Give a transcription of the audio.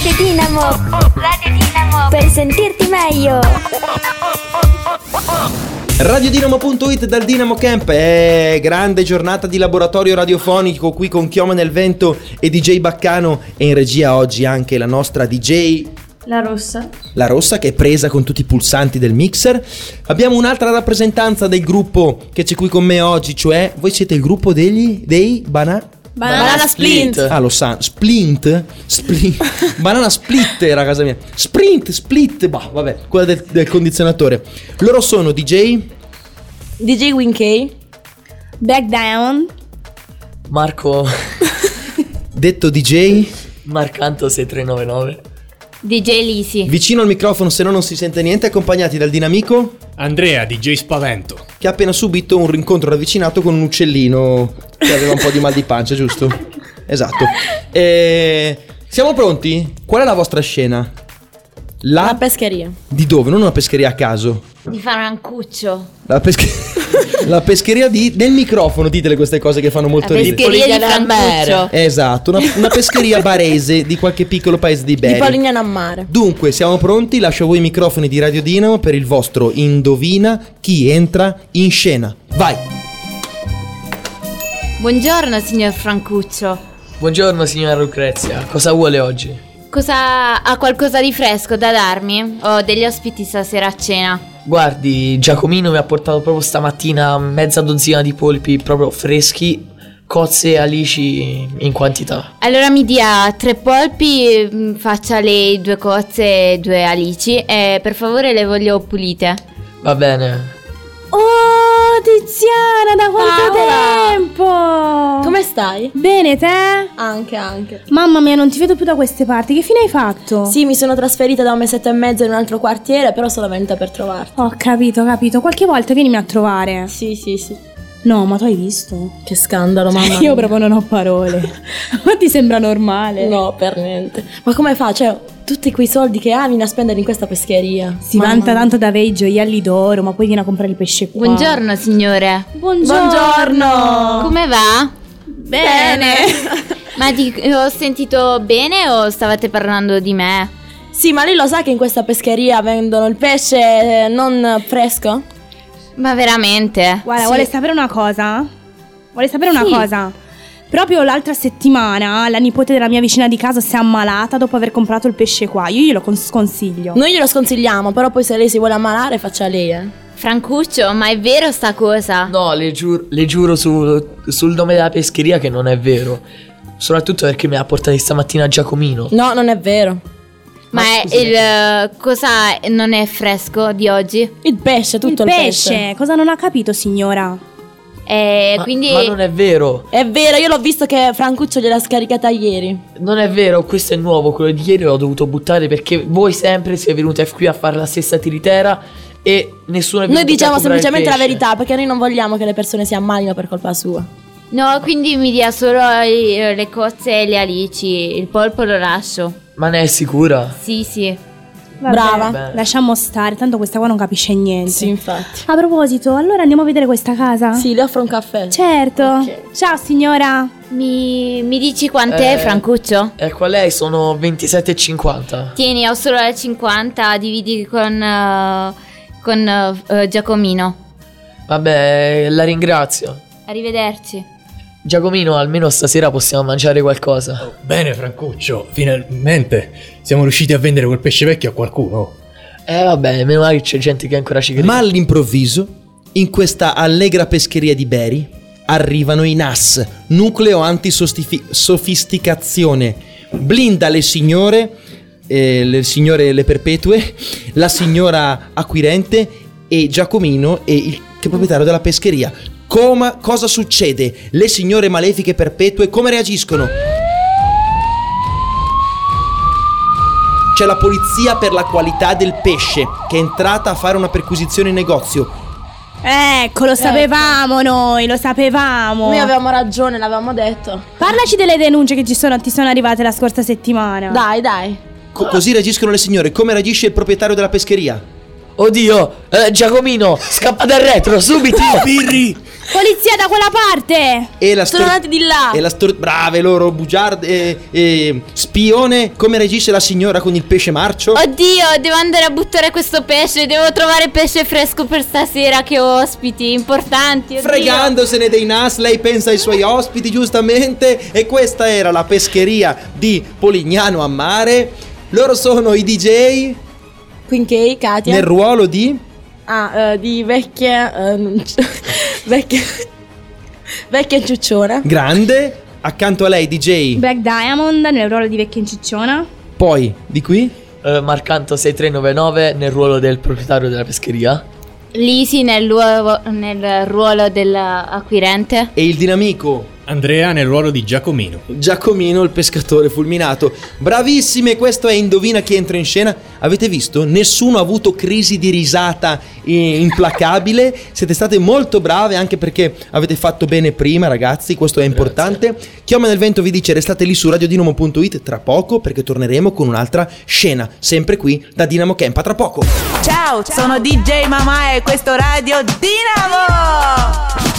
Radio Dinamo. Radio Dinamo. Per sentirti meglio. Radiodinamo.it dal Dinamo Camp. È grande giornata di laboratorio radiofonico qui con Chioma nel Vento e DJ Baccano, e in regia oggi anche la nostra DJ La Rossa, che è presa con tutti i pulsanti del mixer. Abbiamo un'altra rappresentanza del gruppo che c'è qui con me oggi, cioè voi siete il gruppo dei Banana Splint. Ah, lo sa, Splint. Banana Split era a casa mia. Split, bah, vabbè, quella del condizionatore. Loro sono DJ Winkey, Back Down, Marco detto DJ Marcanto 6399, DJ Lisi. vicino al microfono, se no non si sente niente, accompagnati dal dinamico Andrea, DJ Spavento, che ha appena subito un rincontro ravvicinato con un uccellino che aveva un po' di mal di pancia, giusto? Esatto. Siamo pronti? Qual è la vostra scena? la pescheria. Di dove? Non una pescheria a caso. Di Francuccio. La pescheria del microfono, ditele queste cose che fanno molto La ridere. pescheria di Francuccio. Esatto, una pescheria barese di qualche piccolo paese di Di Bari. Polignano a Mare. Dunque, siamo pronti, lascio a voi i microfoni di Radio Dinamo per il vostro Indovina chi entra in scena. Vai! Buongiorno signor Francuccio. buongiorno signora Lucrezia, cosa vuole oggi? Ha qualcosa di fresco da darmi? Ho degli ospiti stasera a cena. Guardi, Giacomino mi ha portato proprio stamattina mezza dozzina di polpi proprio freschi, cozze e alici in quantità. Allora mi dia 3 polpi, faccia lei 2 cozze e 2 alici e per favore le voglio pulite. Va bene. Oh, Tiziana, da quanto Paola! tempo? Come stai? Bene, te? Anche. Mamma mia, non ti vedo più da queste parti. Che fine hai fatto? Sì, mi sono trasferita da un mesetto e mezzo in un altro quartiere, però sono venuta per trovarti. Ho capito. Qualche volta vienimi a trovare. Sì. No, ma tu hai visto? Che scandalo, mamma. Io proprio non ho parole. Ma ti sembra normale? No, per niente. Ma come fa? Cioè, tutti quei soldi che hai vieni a spendere in questa pescheria. Si Mamma vanta mia. tanto da avere i gioielli d'oro, ma poi vieni a comprare il pesce qua. Buongiorno signore. Buongiorno. Come va? Bene. Ma ho sentito bene o stavate parlando di me? Sì, ma lei lo sa che in questa pescheria vendono il pesce non fresco? Ma veramente? Guarda, Sì. vuole sapere una cosa? Sì. Proprio l'altra settimana la nipote della mia vicina di casa si è ammalata dopo aver comprato il pesce qua. Io glielo sconsiglio. Noi glielo sconsigliamo, però poi se lei si vuole ammalare faccia lei, Francuccio, ma è vero sta cosa? No, le giuro sul nome della pescheria che non è vero. Soprattutto perché mi ha portato stamattina Giacomino. No, non è vero. Ma è cosa non è fresco di oggi? Il pesce, tutto il pesce. Cosa non ha capito, signora? Quindi Ma non è vero. È vero, io l'ho visto che Francuccio gliel'ha scaricata ieri. Non è vero, questo è nuovo. Quello di ieri l'ho dovuto buttare perché voi sempre siete venuti qui a fare la stessa tiritera e nessuno è venuto. Noi diciamo a comprare il semplicemente la pesce. verità, perché noi non vogliamo che le persone si ammalino per colpa sua. No, quindi mi dia solo le cozze e le alici. Il polpo lo lascio. Ma ne è sicura? Sì. Vabbè, Brava. lasciamo stare, tanto questa qua non capisce niente. Sì, infatti. A proposito, allora andiamo a vedere questa casa? Sì, le offro un caffè. Certo. Ok. Ciao signora. Mi dici quant'è, Francuccio? Ecco, a lei sono 27,50. Tieni, ho solo la 50, dividi con Giacomino. Vabbè, la ringrazio. Arrivederci. Giacomino, almeno stasera possiamo mangiare qualcosa. Bene Francuccio, finalmente siamo riusciti a vendere quel pesce vecchio a qualcuno. Vabbè, meno male che c'è gente che ancora ci crede. Ma all'improvviso, in questa allegra pescheria di Bari, arrivano i NAS, nucleo antisofisticazione. Blinda le signore, le perpetue, la signora acquirente e Giacomino e il proprietario della pescheria. Cosa succede? Le signore malefiche perpetue come reagiscono? C'è la polizia per la qualità del pesce che è entrata a fare una perquisizione in negozio. Ecco, lo sapevamo noi, lo sapevamo. Noi avevamo ragione, l'avevamo detto. Parlaci delle denunce che ti sono arrivate la scorsa settimana. Dai. Così reagiscono le signore. Come reagisce il proprietario della pescheria? Oddio, Giacomino, scappa dal retro, subito. Birri! Polizia da quella parte! E la Sono andati di là. brave loro, bugiarde. Spione, come reagisce la signora con il pesce marcio? Oddio, devo andare a buttare questo pesce. Devo trovare pesce fresco per stasera che ho ospiti importanti. Oddio. Fregandosene dei NAS, lei pensa ai suoi ospiti, giustamente. E questa era la pescheria di Polignano a Mare. Loro sono i DJ Queen K, Katia. nel ruolo di... Di vecchia. Vecchia ciucciona. Grande. Accanto a lei DJ. Black Diamond nel ruolo di vecchia incicciona. Poi, di qui? Marcanto 6399 nel ruolo del proprietario della pescheria. Lisi nel ruolo dell'acquirente. E il dinamico Andrea nel ruolo di Giacomino. Giacomino, il pescatore fulminato. Bravissime, questo è Indovina chi entra in scena. Avete visto? Nessuno ha avuto crisi di risata implacabile. Siete state molto brave, anche perché avete fatto bene prima, ragazzi. Questo è importante. Chioma nel vento vi dice restate lì su radiodinamo.it tra poco, perché torneremo con un'altra scena, sempre qui da Dinamo Camp. A tra poco. Ciao, sono DJ Mamà e questo Radio Dinamo!